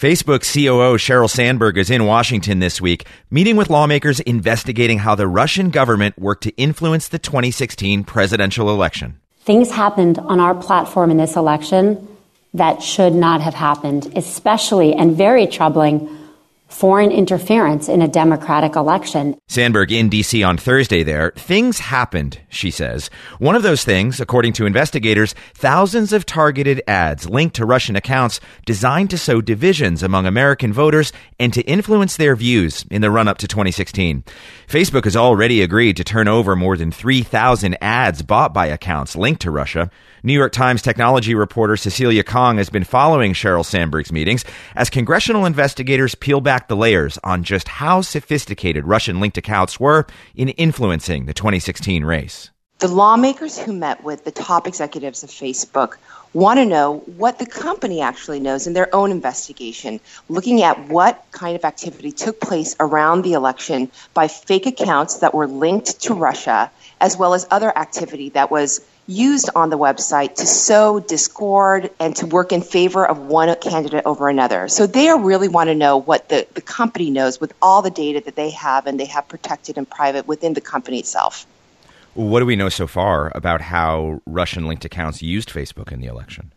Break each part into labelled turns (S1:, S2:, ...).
S1: Facebook COO Sheryl Sandberg is in Washington this week, meeting with lawmakers investigating how the Russian government worked to influence the 2016 presidential election.
S2: Things happened on our platform in this election that should not have happened, especially and very troubling foreign interference in a democratic election.
S1: Sandberg in D.C. on Thursday there. Things happened, she says. One of those things, according to investigators, thousands of targeted ads linked to Russian accounts designed to sow divisions among American voters and to influence their views in the run-up to 2016. Facebook has already agreed to turn over more than 3,000 ads bought by accounts linked to Russia. New York Times technology reporter Cecilia Kong has been following Sheryl Sandberg's meetings as congressional investigators peel back the layers on just how sophisticated Russian-linked accounts were in influencing the 2016 race.
S3: The lawmakers who met with the top executives of Facebook want to know what the company actually knows in their own investigation, looking at what kind of activity took place around the election by fake accounts that were linked to Russia, as well as other activity that was used on the website to sow discord and to work in favor of one candidate over another. So they really want to know what the company knows with all the data that they have and they have protected in private within the company itself.
S1: What do we know so far about how Russian-linked accounts used Facebook in the election?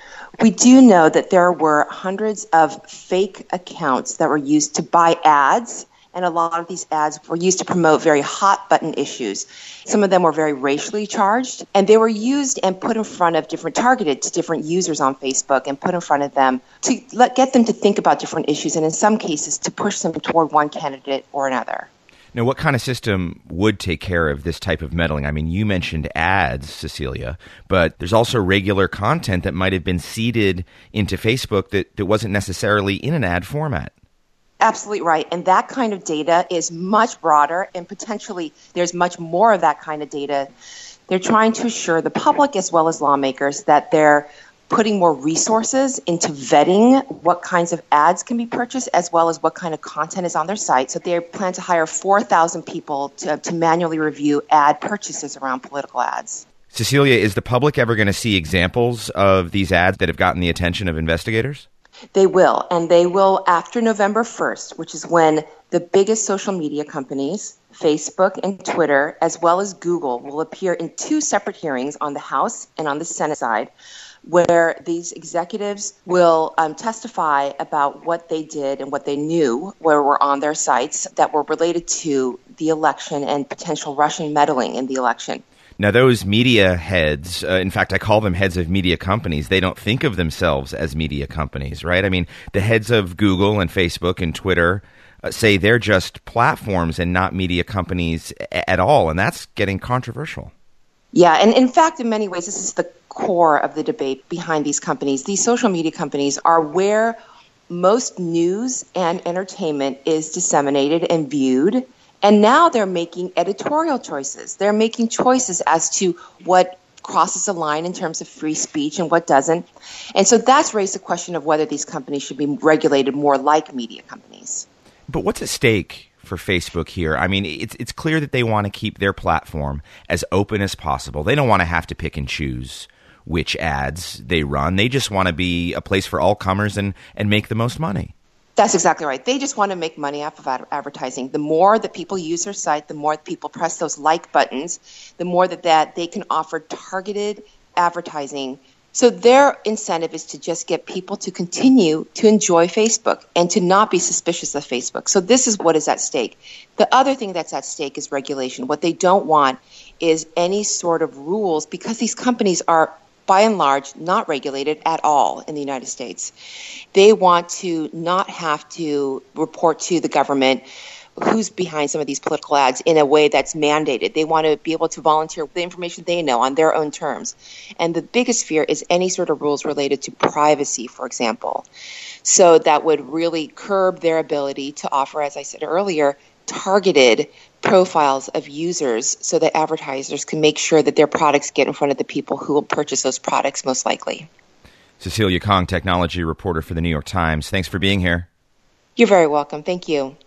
S3: We do know that there were hundreds of fake accounts that were used to buy ads, and a lot of these ads were used to promote very hot-button issues. Some of them were very racially charged, and they were used and put in front of targeted to different users on Facebook and put in front of them to get them to think about different issues, and in some cases to push them toward one candidate or another.
S1: Now, what kind of system would take care of this type of meddling? I mean, you mentioned ads, Cecilia, but there's also regular content that might have been seeded into Facebook that wasn't necessarily in an ad format.
S3: Absolutely right. And that kind of data is much broader, and potentially there's much more of that kind of data. They're trying to assure the public as well as lawmakers that they're putting more resources into vetting what kinds of ads can be purchased as well as what kind of content is on their site. So they plan to hire 4,000 people to manually review ad purchases around political ads.
S1: Cecilia, is the public ever going to see examples of these ads that have gotten the attention of investigators?
S3: They will, and they will after November 1st, which is when the biggest social media companies, Facebook and Twitter, as well as Google, will appear in two separate hearings on the House and on the Senate side, where these executives will testify about what they did and what they knew where were on their sites that were related to the election and potential Russian meddling in the election.
S1: Now, those media heads, in fact, I call them heads of media companies. They don't think of themselves as media companies, right? I mean, the heads of Google and Facebook and Twitter say they're just platforms and not media companies at all, and that's getting controversial.
S3: Yeah, and in fact, in many ways, this is the core of the debate behind these companies. These social media companies are where most news and entertainment is disseminated and viewed. And now they're making editorial choices. They're making choices as to what crosses a line in terms of free speech and what doesn't. And so that's raised the question of whether these companies should be regulated more like media companies.
S1: But what's at stake for Facebook here? I mean, it's clear that they want to keep their platform as open as possible. They don't want to have to pick and choose which ads they run. They just want to be a place for all comers and make the most money.
S3: That's exactly right. They just want to make money off of advertising. The more that people use their site, the more people press those like buttons, the more that they can offer targeted advertising. So their incentive is to just get people to continue to enjoy Facebook and to not be suspicious of Facebook. So this is what is at stake. The other thing that's at stake is regulation. What they don't want is any sort of rules, because these companies are by and large, not regulated at all in the United States. They want to not have to report to the government who's behind some of these political ads in a way that's mandated. They want to be able to volunteer the information they know on their own terms. And the biggest fear is any sort of rules related to privacy, for example. So that would really curb their ability to offer, as I said earlier, targeted profiles of users so that advertisers can make sure that their products get in front of the people who will purchase those products most likely.
S1: Cecilia Kong, technology reporter for the New York Times. Thanks for being here.
S3: You're very welcome. Thank you.